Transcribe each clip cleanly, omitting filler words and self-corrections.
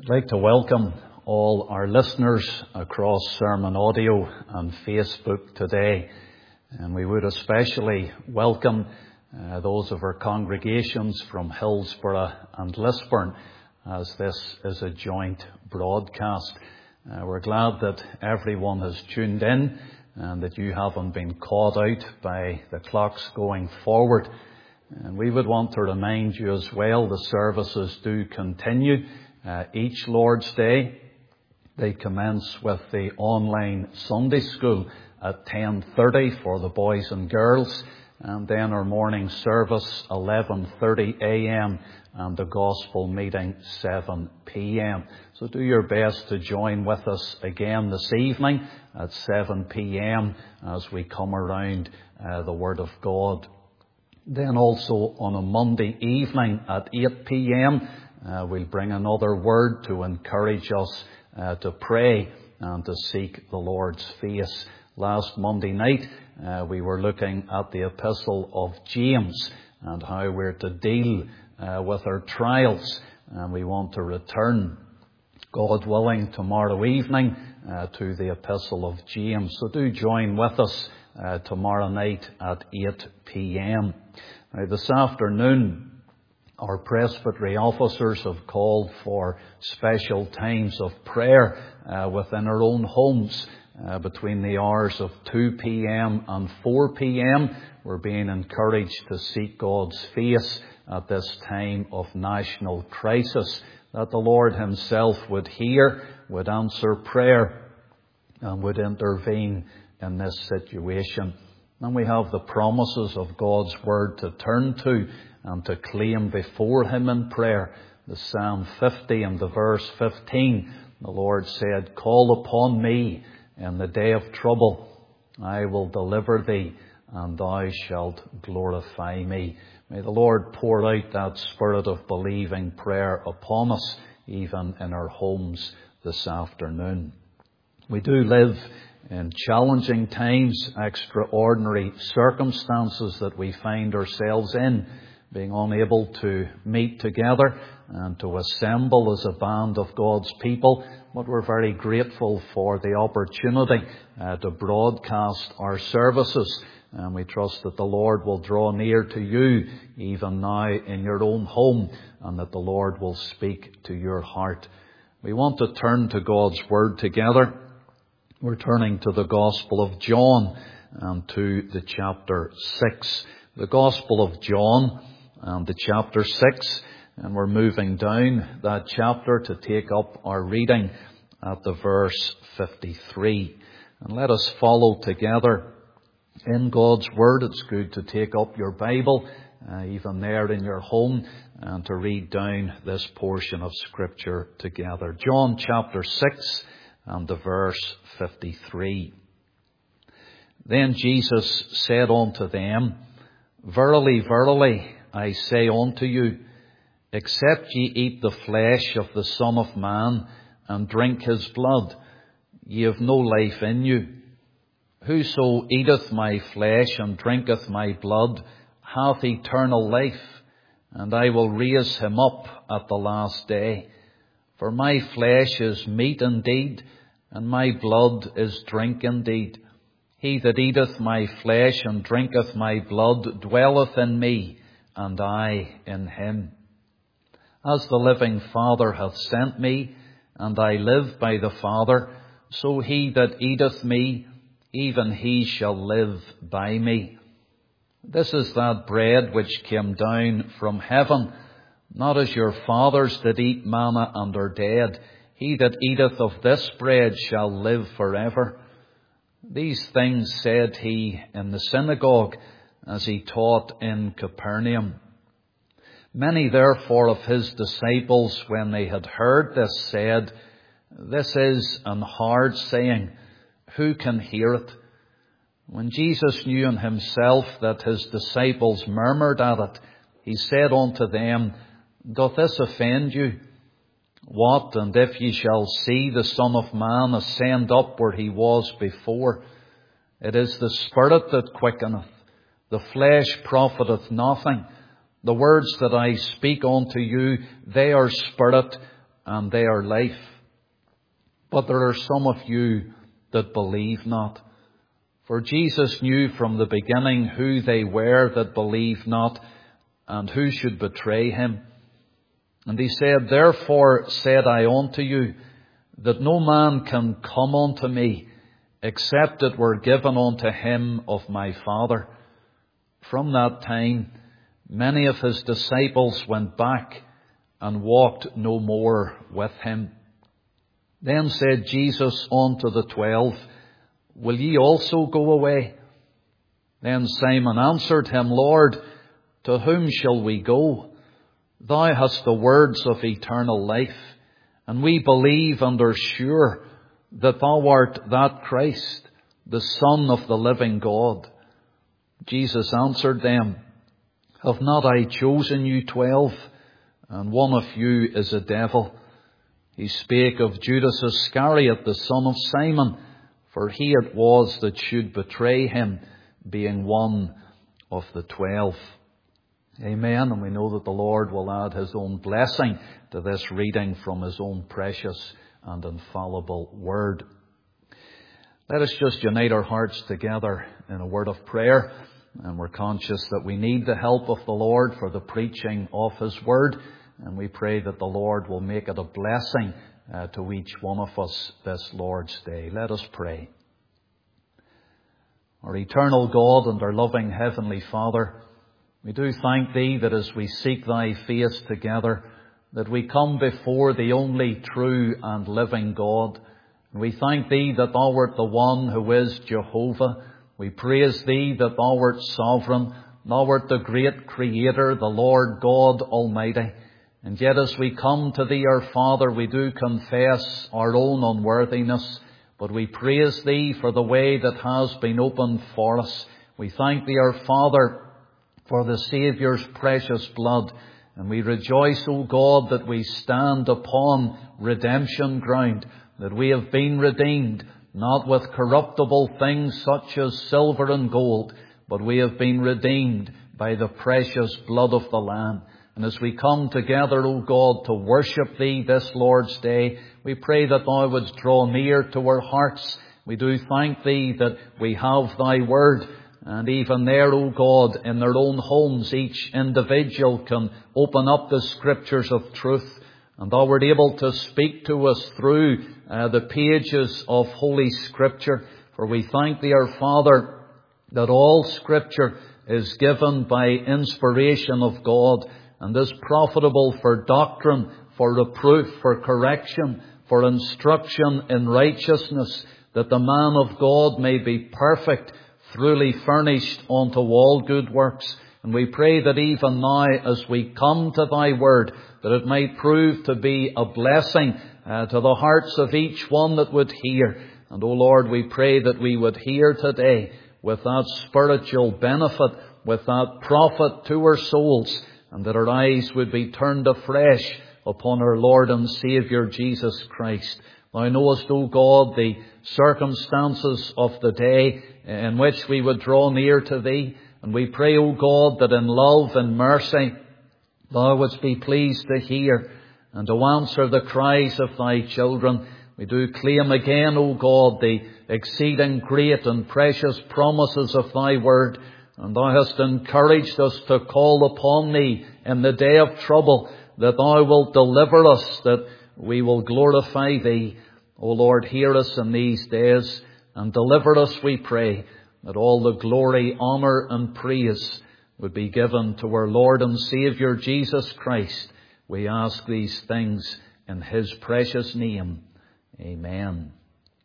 I'd like to welcome all our listeners across Sermon Audio and Facebook today. And we would especially welcome those of our congregations from Hillsborough and Lisburn, as this is a joint broadcast. We're glad that everyone has tuned in and that you haven't been caught out by the clocks going forward. And we would want to remind you as well, the services do continue each Lord's Day. They commence with the online Sunday school at 10:30 for the boys and girls, and then our morning service 11:30 a.m. and the gospel meeting 7 p.m. So do your best to join with us again this evening at 7 p.m. as we come around the Word of God. Then also on a Monday evening at 8 p.m. We'll bring another word to encourage us to pray and to seek the Lord's face. Last Monday night we were looking at the epistle of James and how we're to deal with our trials, and we want to return, God willing, tomorrow evening to the epistle of James. So do join with us tomorrow night at 8 p.m. Now, this afternoon, our presbytery officers have called for special times of prayer within our own homes between the hours of 2 p.m. and 4 p.m. We're being encouraged to seek God's face at this time of national crisis, that the Lord himself would hear, would answer prayer, and would intervene in this situation. And we have the promises of God's Word to turn to and to claim before him in prayer. The Psalm 50 and the verse 15, the Lord said, "Call upon me in the day of trouble. I will deliver thee, and thou shalt glorify me." May the Lord pour out that spirit of believing prayer upon us, even in our homes this afternoon. We do live in challenging times, extraordinary circumstances that we find ourselves in, being unable to meet together and to assemble as a band of God's people. But we're very grateful for the opportunity to broadcast our services. And we trust that the Lord will draw near to you even now in your own home, and that the Lord will speak to your heart. We want to turn to God's Word together. We're turning to the Gospel of John and to the chapter 6. The Gospel of John and the chapter 6. And we're moving down that chapter to take up our reading at the verse 53. And let us follow together in God's Word. It's good to take up your Bible, even there in your home, and to read down this portion of Scripture together. John chapter 6 and the verse 53. Then Jesus said unto them, "Verily, verily, I say unto you, except ye eat the flesh of the Son of Man and drink his blood, ye have no life in you. Whoso eateth my flesh and drinketh my blood hath eternal life, and I will raise him up at the last day. For my flesh is meat indeed, and my blood is drink indeed. He that eateth my flesh and drinketh my blood dwelleth in me, and I in him. As the living Father hath sent me, and I live by the Father, so he that eateth me, even he shall live by me. This is that bread which came down from heaven, not as your fathers did eat manna and are dead. He that eateth of this bread shall live forever." These things said he in the synagogue, as he taught in Capernaum. Many therefore of his disciples, when they had heard this, said, "This is an hard saying. Who can hear it?" When Jesus knew in himself that his disciples murmured at it, he said unto them, "Doth this offend you? What, and if ye shall see the Son of Man ascend up where he was before? It is the Spirit that quickeneth, the flesh profiteth nothing. The words that I speak unto you, they are spirit and they are life. But there are some of you that believe not. For Jesus knew from the beginning who they were that believed not, and who should betray him. And he said, Therefore said I unto you, that no man can come unto me, except it were given unto him of my Father. From that time, many of his disciples went back and walked no more with him. Then said Jesus unto the 12, Will ye also go away? Then Simon answered him, Lord, to whom shall we go? Thou hast the words of eternal life, and we believe and are sure that thou art that Christ, the Son of the living God. Jesus answered them, Have not I chosen you 12, and one of you is a devil? He spake of Judas Iscariot, the son of Simon, for he it was that should betray him, being one of the 12. Amen. And we know that the Lord will add his own blessing to this reading from his own precious and infallible word. Let us just unite our hearts together in a word of prayer. And we're conscious that we need the help of the Lord for the preaching of his word. And we pray that the Lord will make it a blessing to each one of us this Lord's Day. Let us pray. Our eternal God and our loving Heavenly Father, we do thank Thee that as we seek Thy face together, that we come before the only true and living God. And we thank Thee that Thou art the one who is Jehovah. We praise Thee that Thou art sovereign. Thou art the great Creator, the Lord God Almighty. And yet as we come to Thee, our Father, we do confess our own unworthiness, but we praise Thee for the way that has been opened for us. We thank Thee, our Father, for the Saviour's precious blood, and we rejoice, O God, that we stand upon redemption ground, that we have been redeemed, not with corruptible things such as silver and gold, but we have been redeemed by the precious blood of the Lamb. And as we come together, O God, to worship Thee this Lord's Day, we pray that Thou wouldst draw near to our hearts. We do thank Thee that we have Thy word. And even there, O God, in their own homes, each individual can open up the scriptures of truth. And Thou art able to speak to us through the pages of Holy Scripture. For we thank Thee, our Father, that all Scripture is given by inspiration of God, and is profitable for doctrine, for reproof, for correction, for instruction in righteousness, that the man of God may be perfect, truly furnished unto all good works. And we pray that even now, as we come to Thy word, that it might prove to be a blessing to the hearts of each one that would hear. And, O Lord, we pray that we would hear today with that spiritual benefit, with that profit to our souls, and that our eyes would be turned afresh upon our Lord and Saviour Jesus Christ. Thou knowest, O God, the circumstances of the day in which we would draw near to Thee. And we pray, O God, that in love and mercy Thou wouldst be pleased to hear and to answer the cries of Thy children. We do claim again, O God, the exceeding great and precious promises of Thy word. And Thou hast encouraged us to call upon Thee in the day of trouble, that Thou wilt deliver us, that we will glorify Thee. O Lord, hear us in these days and deliver us, we pray, that all the glory, honour and praise would be given to our Lord and Saviour Jesus Christ. We ask these things in His precious name. Amen.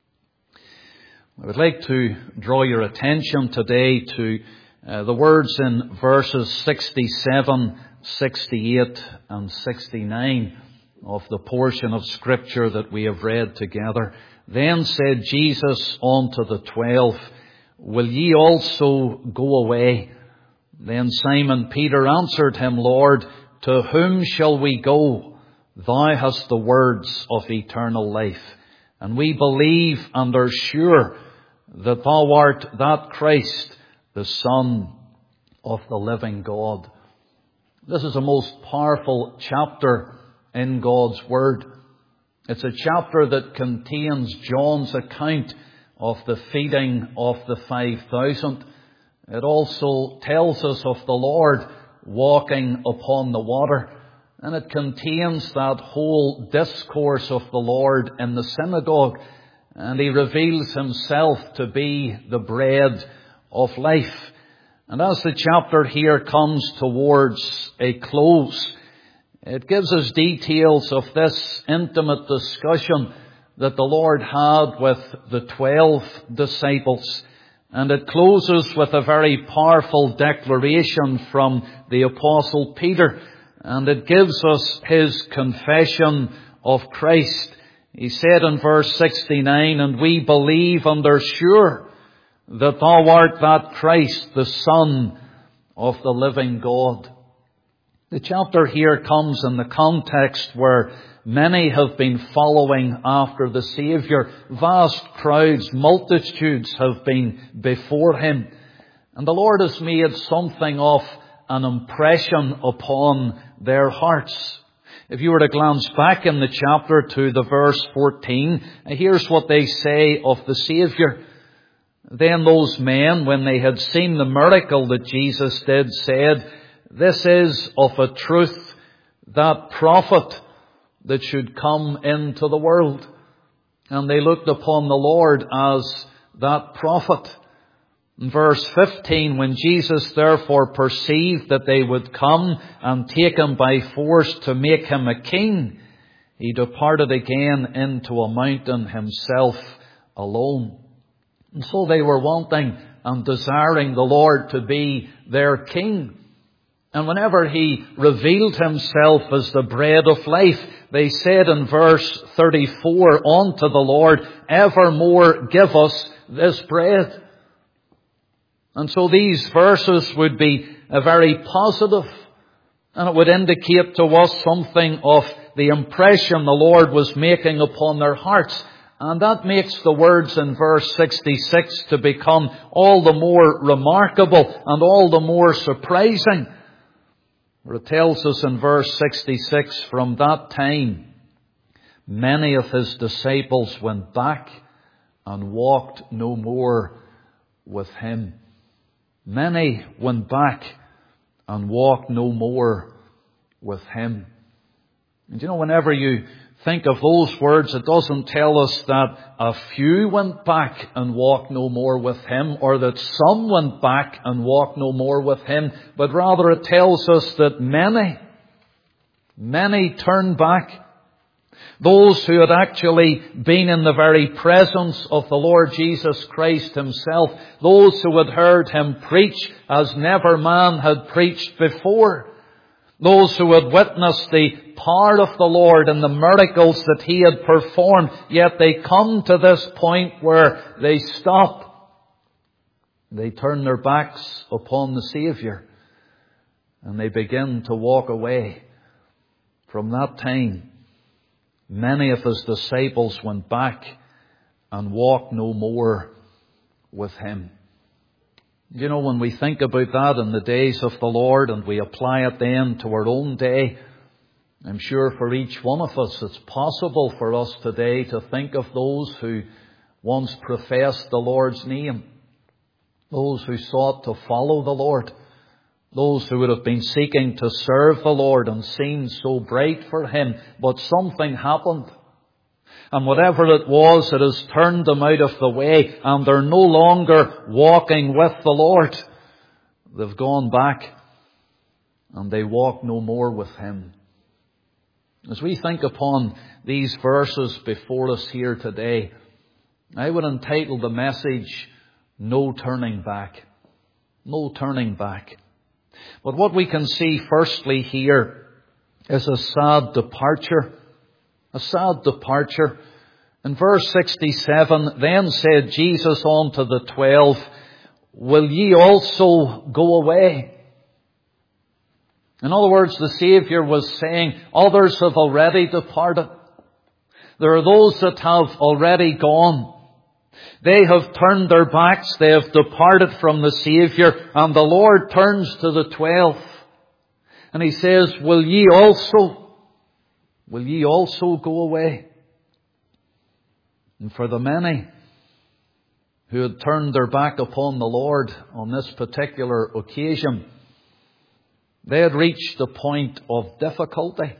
I would like to draw your attention today to the words in verses 67, 68 and 69 of the portion of Scripture that we have read together. Then said Jesus unto the 12, Will ye also go away? Then Simon Peter answered him, Lord, to whom shall we go? Thou hast the words of eternal life. And we believe and are sure that Thou art that Christ, the Son of the living God. This is a most powerful chapter in God's Word. It's a chapter that contains John's account of the feeding of the 5,000. It also tells us of the Lord walking upon the water. And it contains that whole discourse of the Lord in the synagogue. And He reveals Himself to be the bread of life. And as the chapter here comes towards a close, it gives us details of this intimate discussion that the Lord had with the 12 disciples. And it closes with a very powerful declaration from the Apostle Peter. And it gives us his confession of Christ. He said in verse 69, "And we believe and are sure that thou art that Christ, the Son of the living God." The chapter here comes in the context where many have been following after the Saviour. Vast crowds, multitudes have been before Him. And the Lord has made something of an impression upon their hearts. If you were to glance back in the chapter to the verse 14, here's what they say of the Saviour. "Then those men, when they had seen the miracle that Jesus did, said, 'This is of a truth that prophet that should come into the world.' And they looked upon the Lord as that prophet." In verse 15, "When Jesus therefore perceived that they would come and take Him by force to make Him a king, He departed again into a mountain Himself alone." And so they were wanting and desiring the Lord to be their king. And whenever He revealed Himself as the bread of life, they said in verse 34 unto the Lord, "Evermore give us this bread." And so these verses would be very positive, and it would indicate to us something of the impression the Lord was making upon their hearts. And that makes the words in verse 66 to become all the more remarkable and all the more surprising. Where it tells us in verse 66, "From that time, many of His disciples went back and walked no more with Him." Many went back and walked no more with Him. And whenever you think of those words, it doesn't tell us that a few went back and walked no more with Him, or that some went back and walked no more with Him, but rather it tells us that many turned back. Those who had actually been in the very presence of the Lord Jesus Christ Himself, those who had heard Him preach as never man had preached before, those who had witnessed the power of the Lord and the miracles that He had performed, yet they come to this point where they stop. They turn their backs upon the Saviour and they begin to walk away. From that time, many of His disciples went back and walked no more with Him. When we think about that in the days of the Lord and we apply it then to our own day, I'm sure for each one of us it's possible for us today to think of those who once professed the Lord's name, those who sought to follow the Lord, those who would have been seeking to serve the Lord and seemed so bright for Him, but something happened. And whatever it was, it has turned them out of the way, and they're no longer walking with the Lord. They've gone back and they walk no more with Him. As we think upon these verses before us here today, I would entitle the message, "No Turning Back." No turning back. But what we can see firstly here is a sad departure. A sad departure. In verse 67, "Then said Jesus unto the 12, Will ye also go away?" In other words, the Saviour was saying, others have already departed. There are those that have already gone. They have turned their backs. They have departed from the Saviour. And the Lord turns to the 12. And He says, Will ye also go away? And for the many who had turned their back upon the Lord on this particular occasion, they had reached a point of difficulty.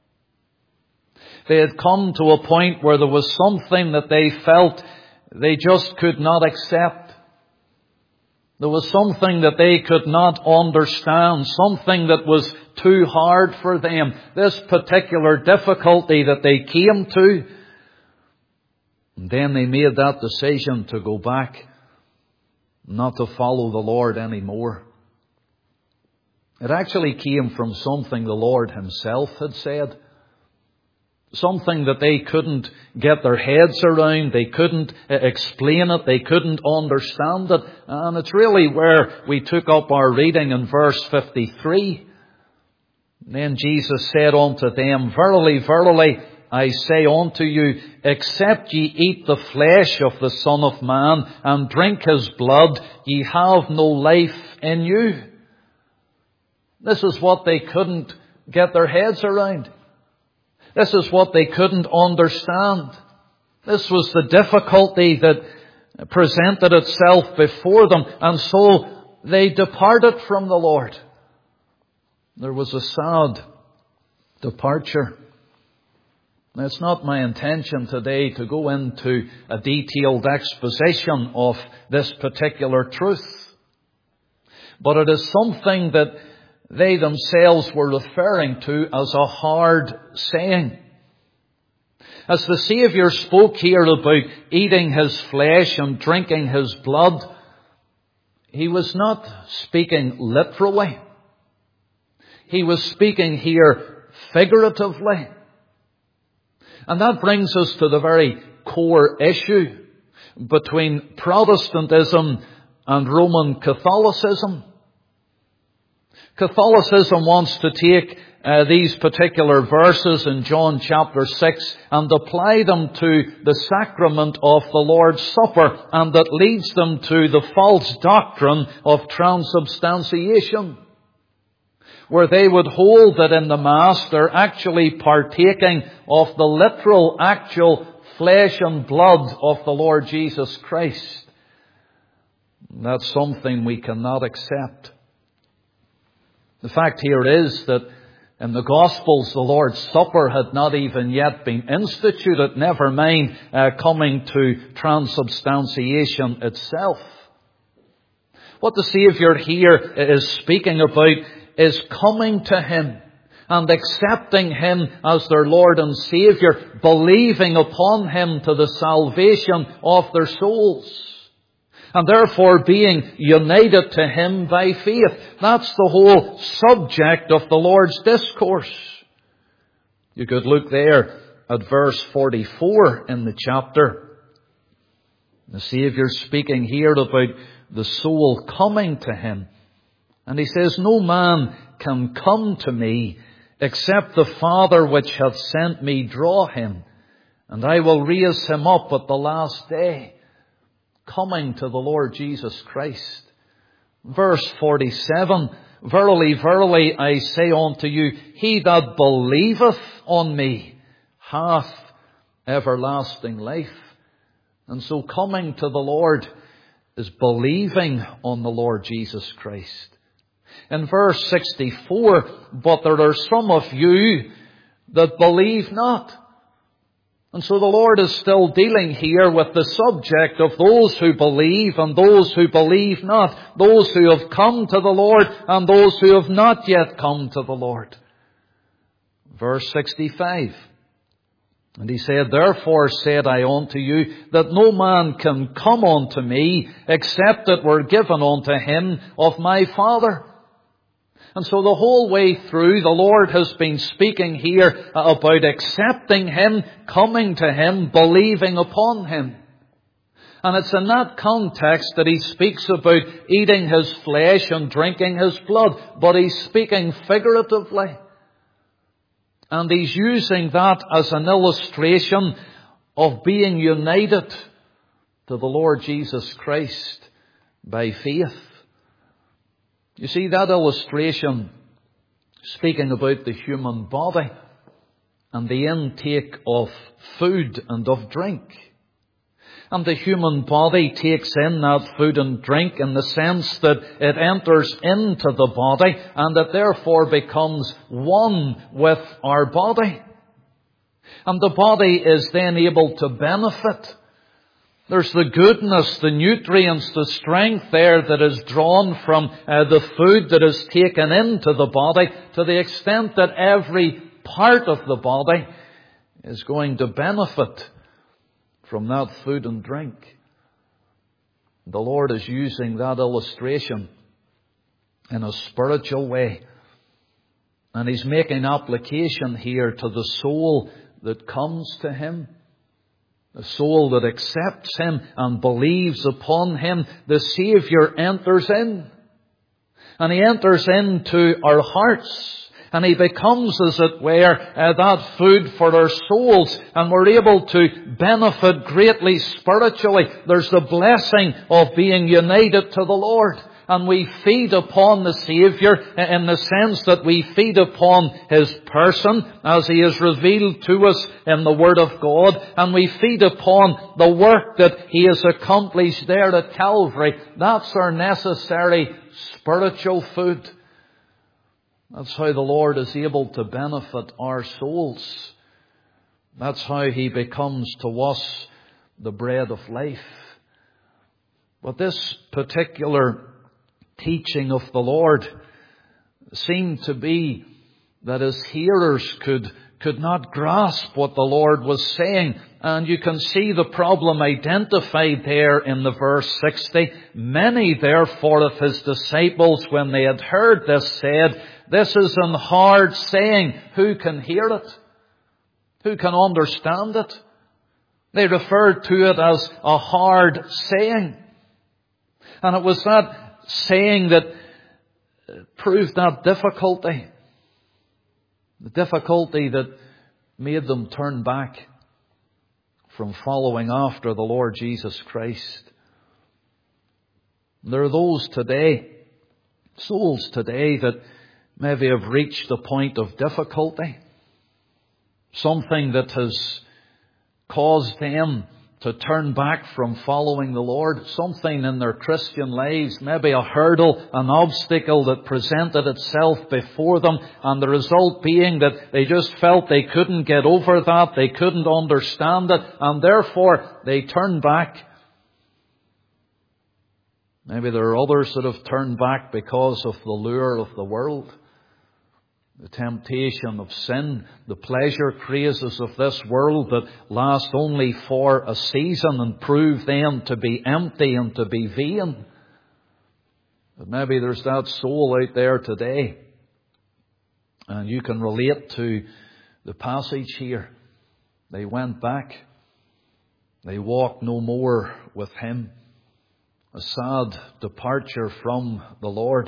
They had come to a point where there was something that they felt they just could not accept. There was something that they could not understand, something that was too hard for them. This particular difficulty that they came to. And then they made that decision to go back, not to follow the Lord anymore. It actually came from something the Lord Himself had said. Something that they couldn't get their heads around. They couldn't explain it. They couldn't understand it. And it's really where we took up our reading in verse 53. Then Jesus said unto them, Verily, verily, I say unto you, except ye eat the flesh of the Son of Man and drink His blood, ye have no life in you. This is what they couldn't get their heads around. This is what they couldn't understand. This was the difficulty that presented itself before them. And so they departed from the Lord. There was a sad departure. Now, it's not my intention today to go into a detailed exposition of this particular truth. But it is something that they themselves were referring to as a hard saying. As the Saviour spoke here about eating His flesh and drinking His blood, He was not speaking literally. He was speaking here figuratively. And that brings us to the very core issue between Protestantism and Roman Catholicism. Catholicism wants to take these particular verses in John chapter 6 and apply them to the sacrament of the Lord's Supper, and that leads them to the false doctrine of transubstantiation, where they would hold that in the Mass they're actually partaking of the literal, actual flesh and blood of the Lord Jesus Christ. That's something we cannot accept. The fact here is that in the Gospels the Lord's Supper had not even yet been instituted, never mind coming to transubstantiation itself. What the Saviour here is speaking about is coming to Him and accepting Him as their Lord and Saviour, believing upon Him to the salvation of their souls, and therefore being united to Him by faith. That's the whole subject of the Lord's discourse. You could look there at verse 44 in the chapter. The Saviour speaking here about the soul coming to Him. And He says, No man can come to me except the Father which hath sent me draw him, and I will raise him up at the last day. Coming to the Lord Jesus Christ. Verse 47, Verily, verily, I say unto you, he that believeth on me hath everlasting life. And so coming to the Lord is believing on the Lord Jesus Christ. In verse 64, But there are some of you that believe not. And so the Lord is still dealing here with the subject of those who believe and those who believe not. Those who have come to the Lord and those who have not yet come to the Lord. Verse 65. And He said, Therefore said I unto you, that no man can come unto me, except it were given unto him of my Father. And so the whole way through, the Lord has been speaking here about accepting Him, coming to Him, believing upon Him. And it's in that context that He speaks about eating His flesh and drinking His blood. But He's speaking figuratively. And He's using that as an illustration of being united to the Lord Jesus Christ by faith. You see, that illustration, speaking about the human body and the intake of food and of drink, And the human body takes in that food and drink in the sense that it enters into the body and it therefore becomes one with our body. And the body is then able to benefit. There's the goodness, the nutrients, the strength there that is drawn from the food that is taken into the body, to the extent that every part of the body is going to benefit from that food and drink. The Lord is using that illustration in a spiritual way. And He's making application here to the soul that comes to Him. The soul that accepts Him and believes upon Him. The Saviour enters in. And He enters into our hearts. And He becomes, as it were, that food for our souls. And we're able to benefit greatly spiritually. There's the blessing of being united to the Lord. And we feed upon the Saviour in the sense that we feed upon His person as He is revealed to us in the Word of God. And we feed upon the work that He has accomplished there at Calvary. That's our necessary spiritual food. That's how the Lord is able to benefit our souls. That's how He becomes to us the bread of life. But this particular teaching of the Lord seemed to be that His hearers could not grasp what the Lord was saying. And you can see the problem identified there in the verse 60. Many therefore of His disciples, when they had heard this, said, "This is an hard saying. Who can hear it? Who can understand it?" They referred to it as a hard saying. And it was that saying that proved that difficulty. The difficulty that made them turn back from following after the Lord Jesus Christ. There are those today, souls today, that maybe have reached a point of difficulty. Something that has caused them to turn back from following the Lord. Something in their Christian lives, maybe a hurdle, an obstacle that presented itself before them, and the result being that they just felt they couldn't get over that, they couldn't understand it, and therefore they turned back. Maybe there are others that have turned back because of the lure of the world, the temptation of sin, the pleasure crazes of this world that last only for a season and prove then to be empty and to be vain. But maybe there's that soul out there today, and you can relate to the passage here. They went back. They walked no more with Him. A sad departure from the Lord.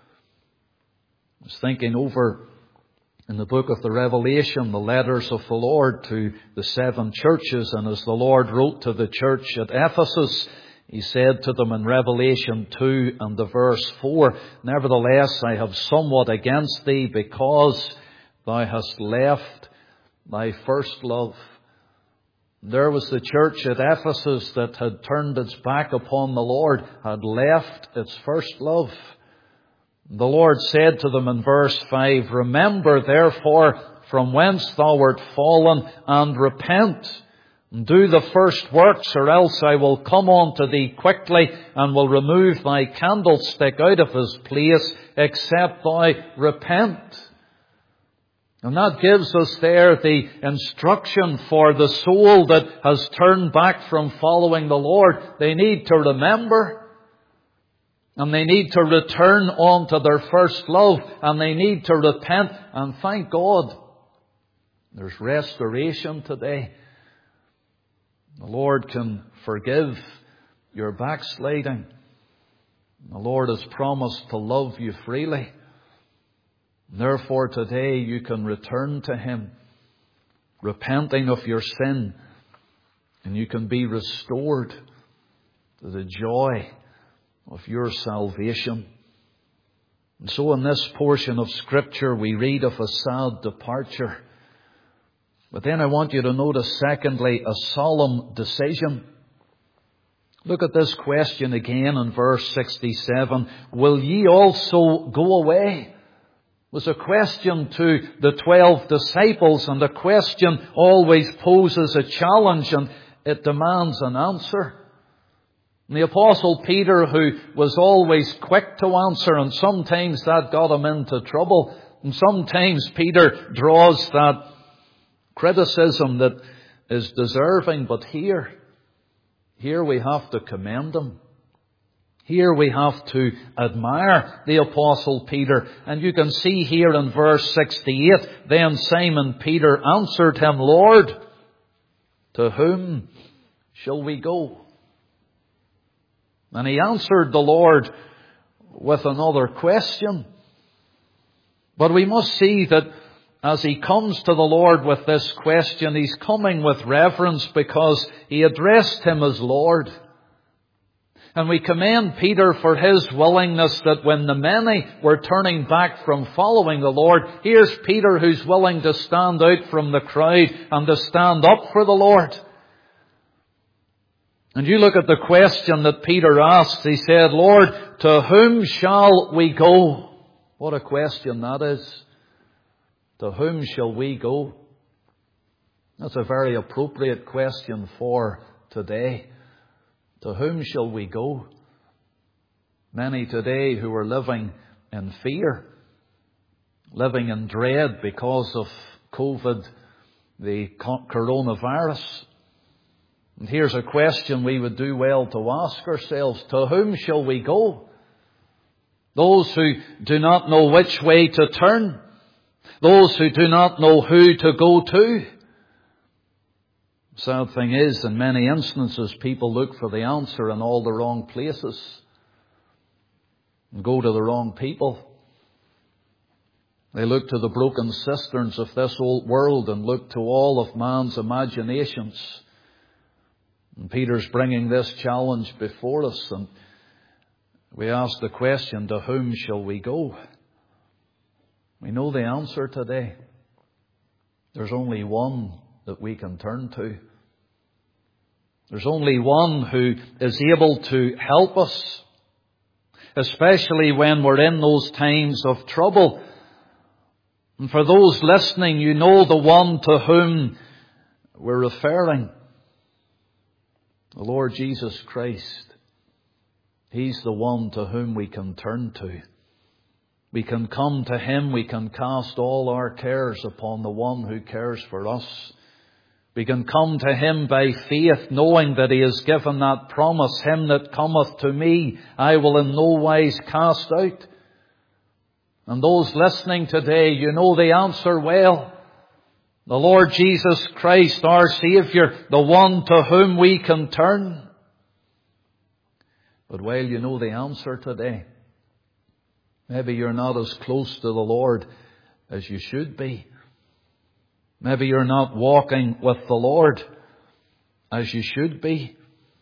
I was thinking over in the book of the Revelation, the letters of the Lord to the 7 churches. And as the Lord wrote to the church at Ephesus, He said to them in Revelation 2 and the verse 4, "Nevertheless, I have somewhat against thee, because thou hast left thy first love." There was the church at Ephesus that had turned its back upon the Lord, had left its first love. The Lord said to them in verse 5, "Remember therefore from whence thou wert fallen, and repent, and do the first works, or else I will come unto thee quickly, and will remove thy candlestick out of his place, except thou repent." And that gives us there the instruction for the soul that has turned back from following the Lord. They need to remember. And they need to return on to their first love. And they need to repent. And thank God, there's restoration today. The Lord can forgive your backsliding. The Lord has promised to love you freely. Therefore today you can return to Him, repenting of your sin. And you can be restored to the joy of your salvation. And so in this portion of Scripture we read of a sad departure. But then I want you to notice secondly a solemn decision. Look at this question again in verse 67. Will ye also go away? It was a question to the 12 disciples, and the question always poses a challenge and it demands an answer. And the Apostle Peter, who was always quick to answer, and sometimes that got him into trouble, and sometimes Peter draws that criticism that is deserving, but here we have to commend him. Here we have to admire the Apostle Peter. And you can see here in verse 68, then Simon Peter answered him, Lord, to whom shall we go? And he answered the Lord with another question. But we must see that as he comes to the Lord with this question, he's coming with reverence because he addressed him as Lord. And we commend Peter for his willingness that when the many were turning back from following the Lord, here's Peter who's willing to stand out from the crowd and to stand up for the Lord. And you look at the question that Peter asked. He said, Lord, to whom shall we go? What a question that is. To whom shall we go? That's a very appropriate question for today. To whom shall we go? Many today who are living in fear, living in dread because of COVID, the coronavirus. And here's a question we would do well to ask ourselves. To whom shall we go? Those who do not know which way to turn. Those who do not know who to go to. Sad thing is, in many instances, people look for the answer in all the wrong places and go to the wrong people. They look to the broken cisterns of this old world and look to all of man's imaginations. And Peter's bringing this challenge before us, and we ask the question, to whom shall we go? We know the answer today. There's only one that we can turn to. There's only one who is able to help us, especially when we're in those times of trouble. And for those listening, you know the one to whom we're referring. The Lord Jesus Christ. He's the one to whom we can turn to. We can come to Him. We can cast all our cares upon the one who cares for us. We can come to Him by faith, knowing that He has given that promise, Him that cometh to me, I will in no wise cast out. And those listening today, you know the answer well. The Lord Jesus Christ, our Saviour, the one to whom we can turn. But while you know the answer today, maybe you're not as close to the Lord as you should be. Maybe you're not walking with the Lord as you should be.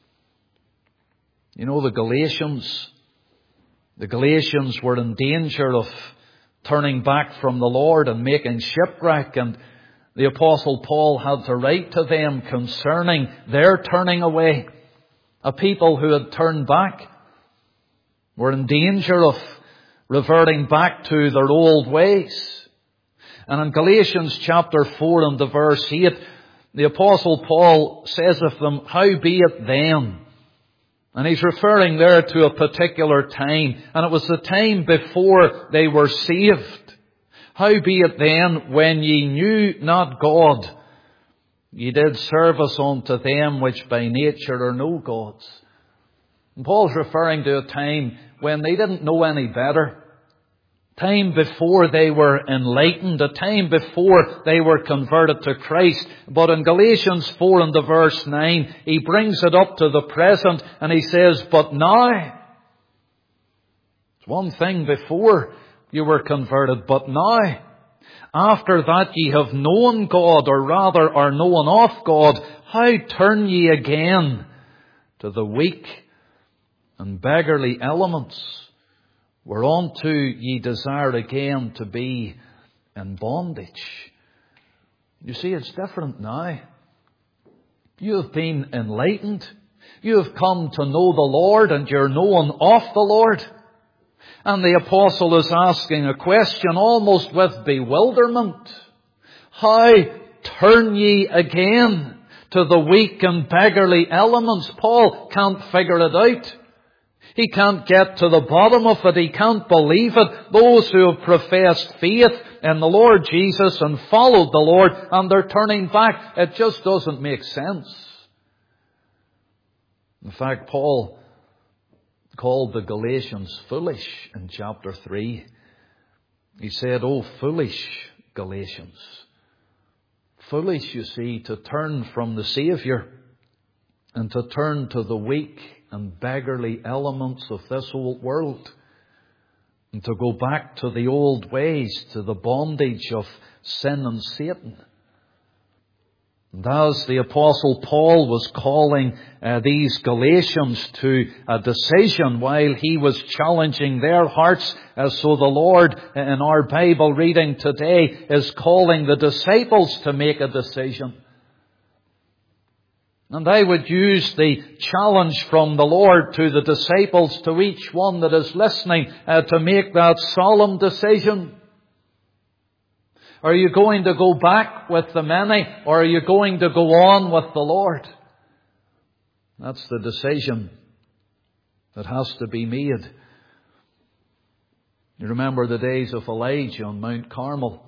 You know, the Galatians were in danger of turning back from the Lord and making shipwreck, and the Apostle Paul had to write to them concerning their turning away. A people who had turned back were in danger of reverting back to their old ways. And in Galatians chapter 4 and the verse 8, the Apostle Paul says of them, howbeit then. And he's referring there to a particular time. And it was the time before they were saved. Howbeit then, when ye knew not God, ye did service unto them which by nature are no gods. And Paul's referring to a time when they didn't know any better. Time before they were enlightened, a time before they were converted to Christ. But in Galatians 4 and the verse 9, he brings it up to the present and he says, but now. It's one thing before you were converted, but now, after that ye have known God, or rather are known of God, how turn ye again to the weak and beggarly elements, whereunto ye desire again to be in bondage. You see, it's different now. You have been enlightened. You have come to know the Lord, and you're known of the Lord. And the apostle is asking a question almost with bewilderment. How turn ye again to the weak and beggarly elements? Paul can't figure it out. He can't get to the bottom of it. He can't believe it. Those who have professed faith in the Lord Jesus and followed the Lord, and they're turning back. It just doesn't make sense. In fact, Paul called the Galatians foolish in chapter 3. He said, "Oh, foolish Galatians." Foolish, you see, to turn from the Saviour and to turn to the weak and beggarly elements of this old world, and to go back to the old ways, to the bondage of sin and Satan. And as the Apostle Paul was calling these Galatians to a decision while he was challenging their hearts, so the Lord in our Bible reading today is calling the disciples to make a decision. And I would use the challenge from the Lord to the disciples, to each one that is listening, to make that solemn decision. Are you going to go back with the many, or are you going to go on with the Lord? That's the decision that has to be made. You remember the days of Elijah on Mount Carmel.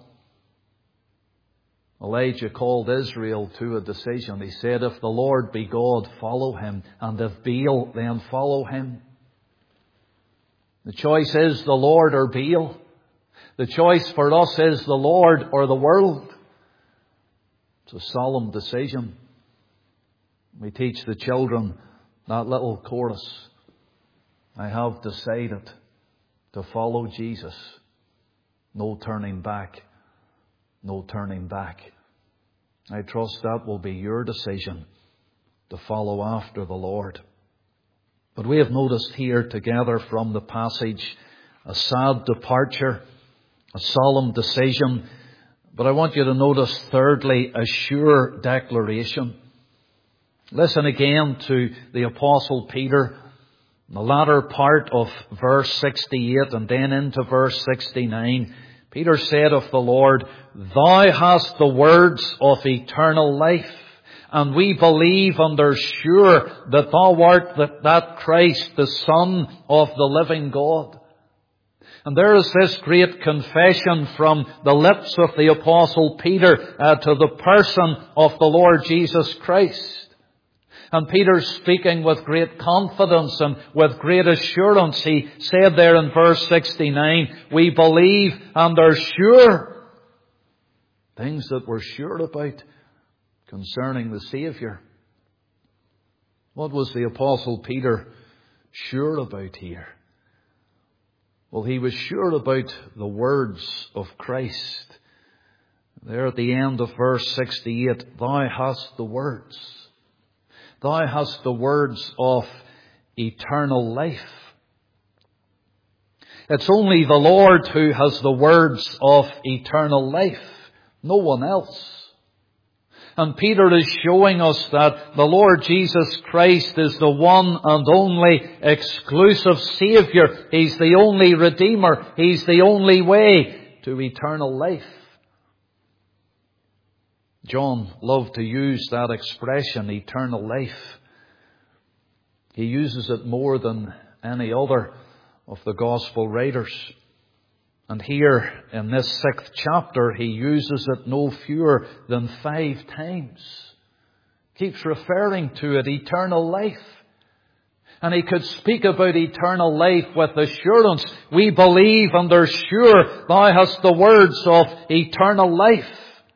Elijah called Israel to a decision. He said, "If the Lord be God, follow him, and if Baal, then follow him." The choice is the Lord or Baal. The choice for us is the Lord or the world. It's a solemn decision. We teach the children that little chorus. I have decided to follow Jesus. No turning back. No turning back. I trust that will be your decision, to follow after the Lord. But we have noticed here together from the passage a sad departure, a solemn decision. But I want you to notice thirdly, a sure declaration. Listen again to the Apostle Peter, the latter part of verse 68 and then into verse 69. Peter said of the Lord, "Thou hast the words of eternal life, and we believe and are sure that thou art that Christ, the Son of the living God." And there is this great confession from the lips of the Apostle Peter to the person of the Lord Jesus Christ. And Peter's speaking with great confidence and with great assurance. He said there in verse 69, "We believe and are sure." Things that we're sure about concerning the Saviour. What was the Apostle Peter sure about here? Well, he was sure about the words of Christ. There at the end of verse 68, "Thou hast the words." Thou hast the words of eternal life. It's only the Lord who has the words of eternal life. No one else. And Peter is showing us that the Lord Jesus Christ is the one and only exclusive Saviour. He's the only Redeemer. He's the only way to eternal life. John loved to use that expression, eternal life. He uses it more than any other of the Gospel writers. And here in this 6th chapter, he uses it no fewer than 5 times. Keeps referring to it, eternal life. And he could speak about eternal life with assurance. We believe and are sure thou hast the words of eternal life.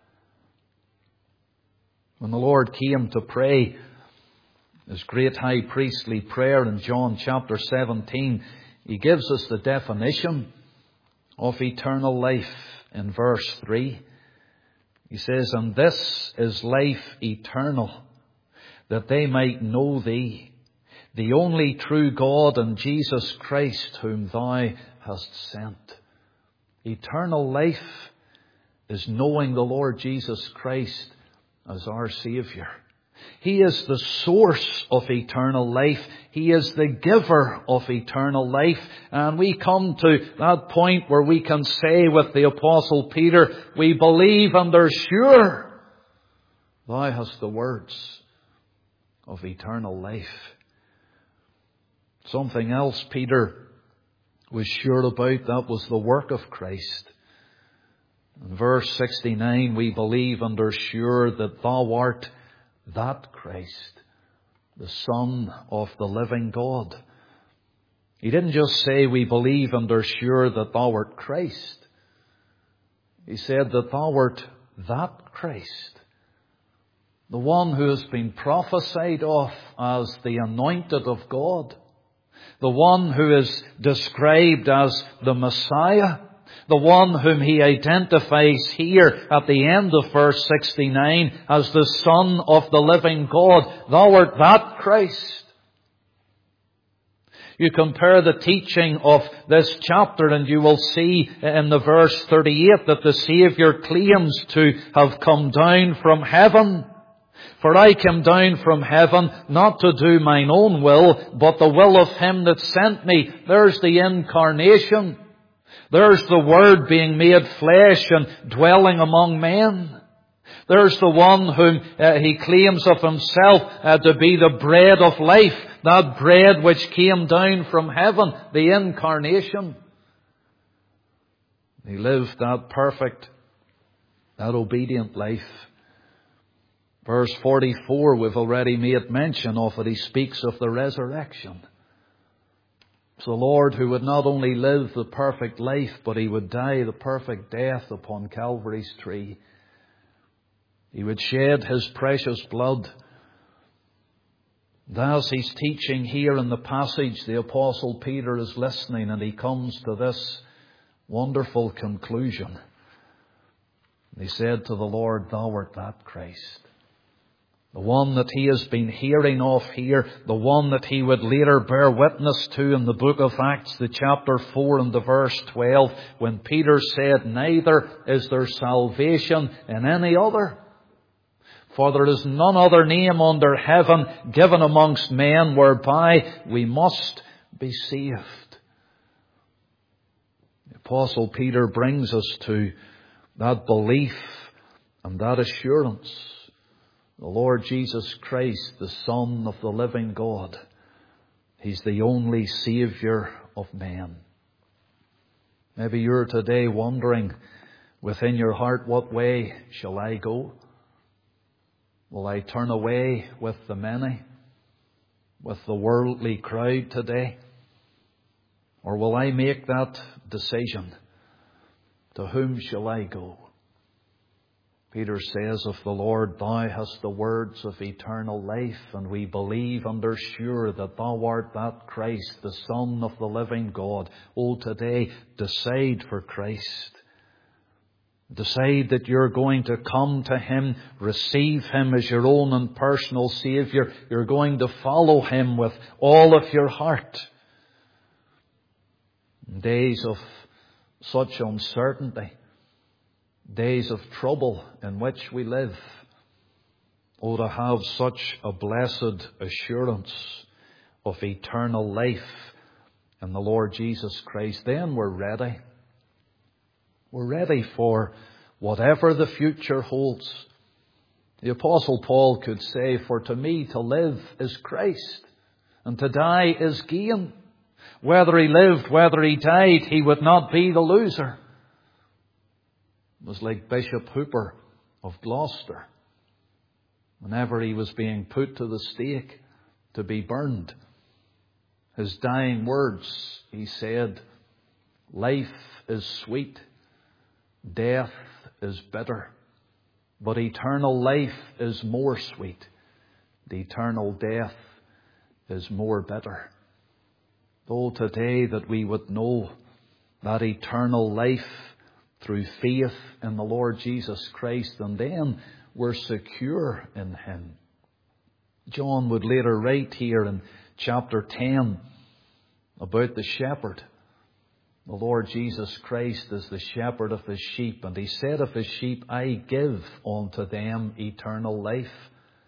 When the Lord came to pray his great high priestly prayer in John chapter 17, he gives us the definition of eternal life in verse 3. He says, "And this is life eternal, that they might know thee, the only true God, and Jesus Christ, whom thou hast sent." Eternal life is knowing the Lord Jesus Christ as our Saviour. He is the source of eternal life. He is the giver of eternal life. And we come to that point where we can say with the Apostle Peter, we believe and are sure Thou hast the words of eternal life. Something else Peter was sure about, that was the work of Christ. In verse 69, we believe and are sure that Thou art that Christ, the Son of the living God. He didn't just say we believe and are sure that Thou art Christ. He said that Thou art that Christ, the one who has been prophesied of as the anointed of God, the one who is described as the Messiah, the one whom he identifies here at the end of verse 69 as the Son of the living God. Thou art that Christ. You compare the teaching of this chapter and you will see in the verse 38 that the Saviour claims to have come down from heaven. For I came down from heaven not to do mine own will, but the will of him that sent me. There's the incarnation. There's the Word being made flesh and dwelling among men. There's the one whom he claims of himself to be the bread of life, that bread which came down from heaven, the incarnation. He lived that perfect, that obedient life. Verse 44, we've already made mention of it. He speaks of the resurrection. It's the Lord who would not only live the perfect life, but he would die the perfect death upon Calvary's tree. He would shed his precious blood. And as he's teaching here in the passage, the Apostle Peter is listening and he comes to this wonderful conclusion. He said to the Lord, Thou art that Christ. The one that he has been hearing of here, the one that he would later bear witness to in the book of Acts, the chapter 4 and the verse 12, when Peter said, Neither is there salvation in any other. For there is none other name under heaven given amongst men whereby we must be saved. The Apostle Peter brings us to that belief and that assurance. The Lord Jesus Christ, the Son of the living God. He's the only Saviour of men. Maybe you're today wondering within your heart, what way shall I go? Will I turn away with the many, with the worldly crowd today? Or will I make that decision? To whom shall I go? Peter says of the Lord, Thou hast the words of eternal life, and we believe and are sure that Thou art that Christ, the Son of the living God. Oh, today, decide for Christ. Decide that you're going to come to Him, receive Him as your own and personal Saviour. You're going to follow Him with all of your heart. In days of such uncertainty, days of trouble in which we live, oh, to have such a blessed assurance of eternal life in the Lord Jesus Christ, then we're ready. We're ready for whatever the future holds. The Apostle Paul could say, For to me to live is Christ, and to die is gain. Whether he lived, whether he died, he would not be the loser. It was like Bishop Hooper of Gloucester. Whenever he was being put to the stake to be burned, his dying words, he said, Life is sweet, death is bitter, but eternal life is more sweet. The eternal death is more bitter. Oh, today that we would know that eternal life through faith in the Lord Jesus Christ, and then we're secure in Him. John would later write here in chapter 10 about the shepherd. The Lord Jesus Christ is the shepherd of His sheep, and He said of His sheep, I give unto them eternal life,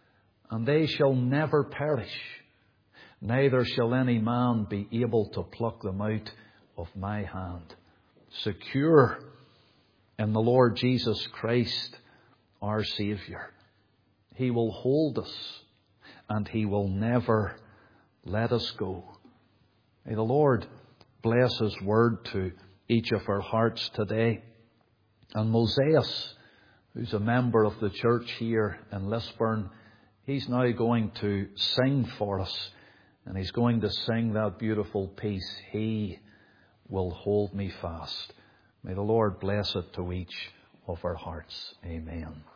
and they shall never perish, neither shall any man be able to pluck them out of my hand. Secure in the Lord Jesus Christ, our Saviour. He will hold us, and He will never let us go. May the Lord bless His word to each of our hearts today. And Mosaius, who's a member of the church here in Lisburn, he's now going to sing for us. And he's going to sing that beautiful piece, He Will Hold Me Fast. May the Lord bless it to each of our hearts. Amen.